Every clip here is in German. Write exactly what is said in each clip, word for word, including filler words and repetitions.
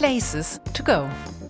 Places to go.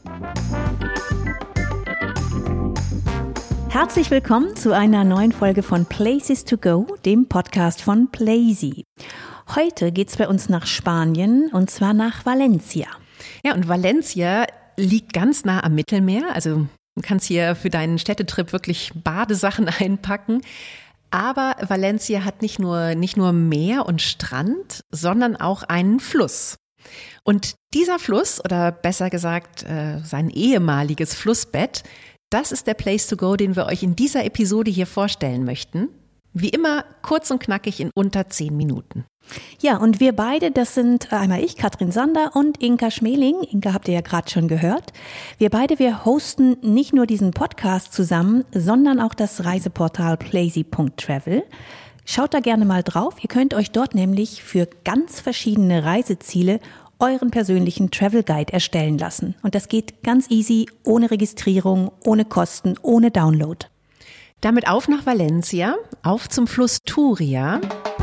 Herzlich willkommen zu einer neuen Folge von Places to go, dem Podcast von Plazy. Heute geht's bei uns nach Spanien und zwar nach Valencia. Ja, und Valencia liegt ganz nah am Mittelmeer, also du kannst hier für deinen Städtetrip wirklich Badesachen einpacken. Aber Valencia hat nicht nur, nicht nur Meer und Strand, sondern auch einen Fluss. Und dieser Fluss, oder besser gesagt äh, sein ehemaliges Flussbett, das ist der Place to go, den wir euch in dieser Episode hier vorstellen möchten. Wie immer kurz und knackig in unter zehn Minuten. Ja, und wir beide, das sind einmal ich, Katrin Sander und Inka Schmeling. Inka habt ihr ja gerade schon gehört. Wir beide, wir hosten nicht nur diesen Podcast zusammen, sondern auch das Reiseportal plazy punkt travel. Schaut da gerne mal drauf. Ihr könnt euch dort nämlich für ganz verschiedene Reiseziele euren persönlichen Travel Guide erstellen lassen. Und das geht ganz easy, ohne Registrierung, ohne Kosten, ohne Download. Damit auf nach Valencia, auf zum Fluss Turia.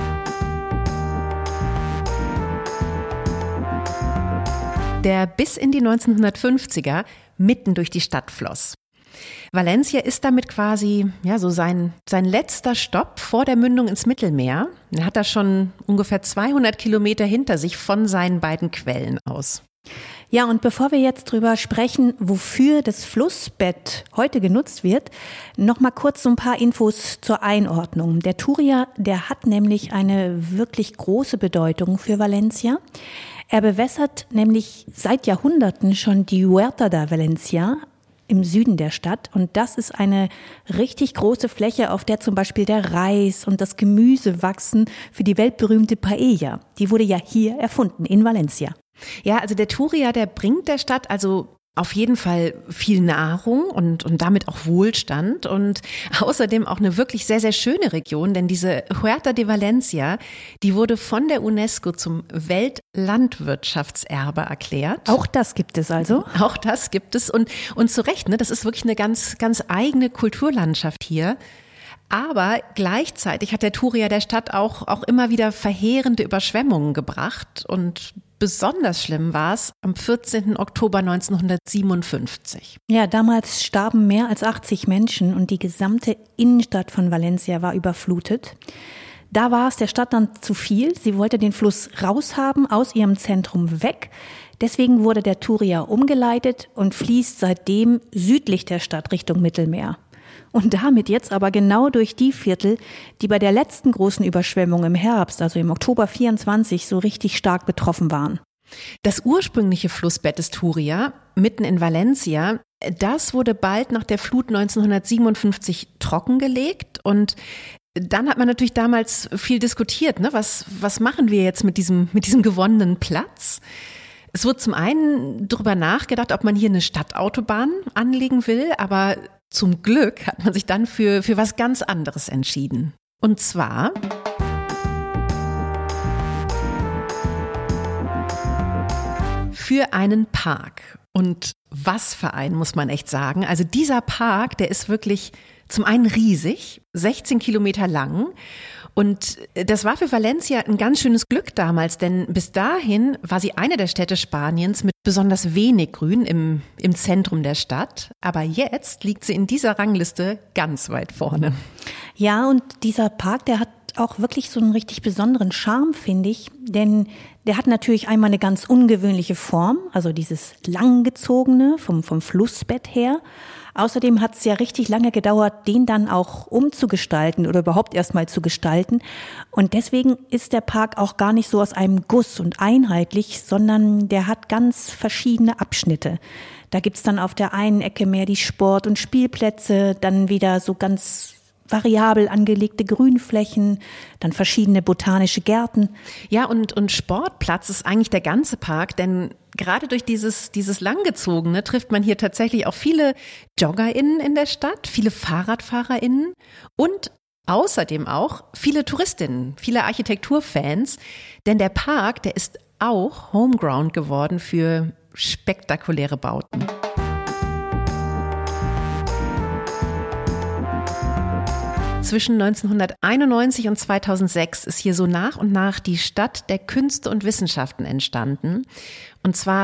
Der bis in die neunzehnhundertfünfziger mitten durch die Stadt floss. Valencia ist damit quasi ja so sein sein letzter Stopp vor der Mündung ins Mittelmeer. Er hat da schon ungefähr zweihundert Kilometer hinter sich von seinen beiden Quellen aus. Ja, und bevor wir jetzt drüber sprechen, wofür das Flussbett heute genutzt wird, noch mal kurz so ein paar Infos zur Einordnung. Der Turia, der hat nämlich eine wirklich große Bedeutung für Valencia. Er bewässert nämlich seit Jahrhunderten schon die Huerta de Valencia im Süden der Stadt. Und das ist eine richtig große Fläche, auf der zum Beispiel der Reis und das Gemüse wachsen für die weltberühmte Paella. Die wurde ja hier erfunden, in Valencia. Ja, also der Turia, der bringt der Stadt also auf jeden Fall viel Nahrung und, und damit auch Wohlstand und außerdem auch eine wirklich sehr, sehr schöne Region, denn diese Huerta de Valencia, die wurde von der UNESCO zum Weltlandwirtschaftserbe erklärt. Auch das gibt es also? Auch das gibt es und, und zu Recht, ne, das ist wirklich eine ganz, ganz eigene Kulturlandschaft hier. Aber gleichzeitig hat der Turia der Stadt auch, auch immer wieder verheerende Überschwemmungen gebracht und besonders schlimm war es am vierzehnten Oktober neunzehnhundertsiebenundfünfzig. Ja, damals starben mehr als achtzig Menschen und die gesamte Innenstadt von Valencia war überflutet. Da war es der Stadt dann zu viel. Sie wollte den Fluss raushaben, aus ihrem Zentrum weg. Deswegen wurde der Turia umgeleitet und fließt seitdem südlich der Stadt Richtung Mittelmeer. Und damit jetzt aber genau durch die Viertel, die bei der letzten großen Überschwemmung im Herbst, also im Oktober vierundzwanzig, so richtig stark betroffen waren. Das ursprüngliche Flussbett des Turia, mitten in Valencia, das wurde bald nach der Flut neunzehnhundertsiebenundfünfzig trockengelegt und dann hat man natürlich damals viel diskutiert, ne? Was, was machen wir jetzt mit diesem, mit diesem gewonnenen Platz? Es wurde zum einen darüber nachgedacht, ob man hier eine Stadtautobahn anlegen will, aber zum Glück hat man sich dann für, für was ganz anderes entschieden. Und zwar für einen Park. Und was für einen, muss man echt sagen. Also dieser Park, der ist wirklich zum einen riesig, sechzehn Kilometer lang. Und das war für Valencia ein ganz schönes Glück damals, denn bis dahin war sie eine der Städte Spaniens mit besonders wenig Grün im, im Zentrum der Stadt. Aber jetzt liegt sie in dieser Rangliste ganz weit vorne. Ja, und dieser Park, der hat auch wirklich so einen richtig besonderen Charme, finde ich, denn der hat natürlich einmal eine ganz ungewöhnliche Form, also dieses langgezogene vom, vom Flussbett her. Außerdem hat es ja richtig lange gedauert, den dann auch umzugestalten oder überhaupt erstmal zu gestalten. Und deswegen ist der Park auch gar nicht so aus einem Guss und einheitlich, sondern der hat ganz verschiedene Abschnitte. Da gibt's dann auf der einen Ecke mehr die Sport- und Spielplätze, dann wieder so ganz variabel angelegte Grünflächen, dann verschiedene botanische Gärten. Ja, und, und Sportplatz ist eigentlich der ganze Park, denn gerade durch dieses, dieses Langgezogene trifft man hier tatsächlich auch viele JoggerInnen in der Stadt, viele FahrradfahrerInnen und außerdem auch viele Touristinnen, viele Architekturfans, denn der Park, der ist auch Homeground geworden für spektakuläre Bauten. Zwischen neunzehnhunderteinundneunzig und zweitausendsechs ist hier so nach und nach die Stadt der Künste und Wissenschaften entstanden. Und zwar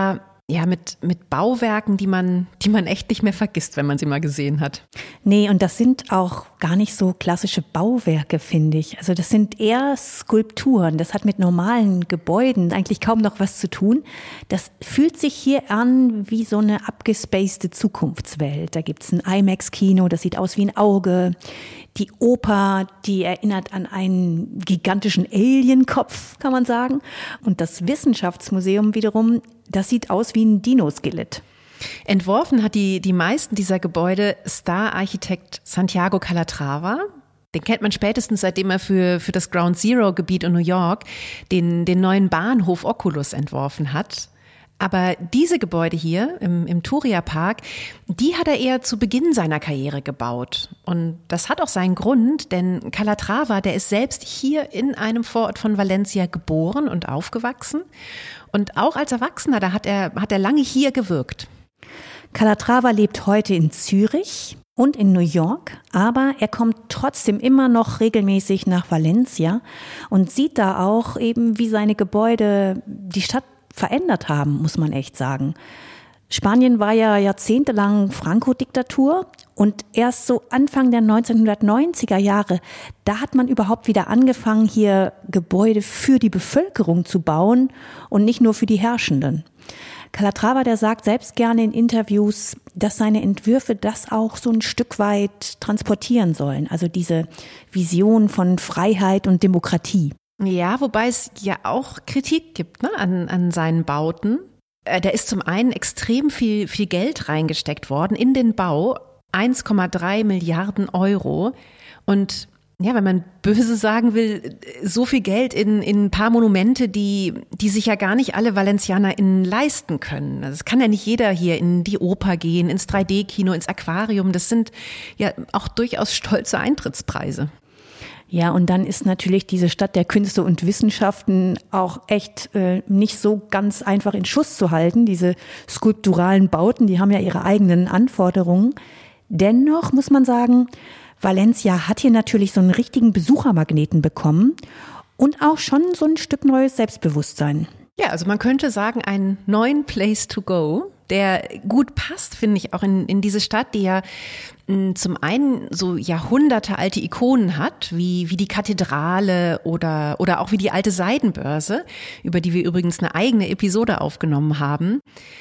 ja, mit, mit Bauwerken, die man, die man echt nicht mehr vergisst, wenn man sie mal gesehen hat. Nee, und das sind auch gar nicht so klassische Bauwerke, finde ich. Also das sind eher Skulpturen. Das hat mit normalen Gebäuden eigentlich kaum noch was zu tun. Das fühlt sich hier an wie so eine abgespacede Zukunftswelt. Da gibt's ein IMAX-Kino, das sieht aus wie ein Auge. Die Oper, die erinnert an einen gigantischen Alienkopf, kann man sagen. Und das Wissenschaftsmuseum wiederum, das sieht aus wie ein Dino-Skelett. Entworfen hat die, die meisten dieser Gebäude Star-Architekt Santiago Calatrava. Den kennt man spätestens, seitdem er für, für das Ground Zero-Gebiet in New York den, den neuen Bahnhof Oculus entworfen hat. Aber diese Gebäude hier im, im Turia Park, die hat er eher zu Beginn seiner Karriere gebaut. Und das hat auch seinen Grund, denn Calatrava, der ist selbst hier in einem Vorort von Valencia geboren und aufgewachsen. Und auch als Erwachsener, da hat er, hat er lange hier gewirkt. Calatrava lebt heute in Zürich und in New York, aber er kommt trotzdem immer noch regelmäßig nach Valencia und sieht da auch eben, wie seine Gebäude die Stadt verändert haben, muss man echt sagen. Spanien war ja jahrzehntelang Franco-Diktatur und erst so Anfang der neunzehnhundertneunziger Jahre, da hat man überhaupt wieder angefangen, hier Gebäude für die Bevölkerung zu bauen und nicht nur für die Herrschenden. Calatrava, der sagt selbst gerne in Interviews, dass seine Entwürfe das auch so ein Stück weit transportieren sollen, also diese Vision von Freiheit und Demokratie. Ja, wobei es ja auch Kritik gibt, ne, an, an seinen Bauten. Äh, da ist zum einen extrem viel, viel Geld reingesteckt worden in den Bau, eins Komma drei Milliarden Euro. Und ja, wenn man böse sagen will, so viel Geld in, in ein paar Monumente, die, die sich ja gar nicht alle ValencianerInnen leisten können. Also es kann ja nicht jeder hier in die Oper gehen, ins drei D Kino, ins Aquarium. Das sind ja auch durchaus stolze Eintrittspreise. Ja, und dann ist natürlich diese Stadt der Künste und Wissenschaften auch echt äh, nicht so ganz einfach in Schuss zu halten. Diese skulpturalen Bauten, die haben ja ihre eigenen Anforderungen. Dennoch muss man sagen, Valencia hat hier natürlich so einen richtigen Besuchermagneten bekommen und auch schon so ein Stück neues Selbstbewusstsein. Ja, also man könnte sagen, einen neuen Place to go, der gut passt, finde ich, auch in, in diese Stadt, die ja mh, zum einen so jahrhundertealte Ikonen hat, wie, wie die Kathedrale oder, oder auch wie die alte Seidenbörse, über die wir übrigens eine eigene Episode aufgenommen haben.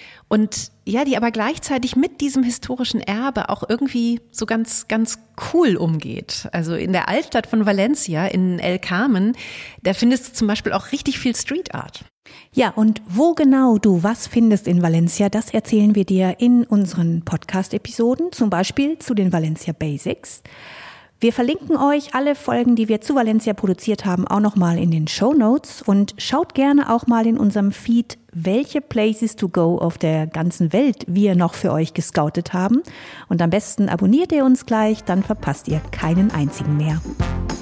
Und ja, die aber gleichzeitig mit diesem historischen Erbe auch irgendwie so ganz, ganz cool umgeht. Also in der Altstadt von Valencia, in El Carmen, da findest du zum Beispiel auch richtig viel Street Art. Ja, und wo genau du was findest in Valencia, das erzählen wir dir in unseren Podcast-Episoden, zum Beispiel zu den Valencia Basics. Wir verlinken euch alle Folgen, die wir zu Valencia produziert haben, auch nochmal in den Shownotes und schaut gerne auch mal in unserem Feed, welche Places to go auf der ganzen Welt wir noch für euch gescoutet haben. Und am besten abonniert ihr uns gleich, dann verpasst ihr keinen einzigen mehr.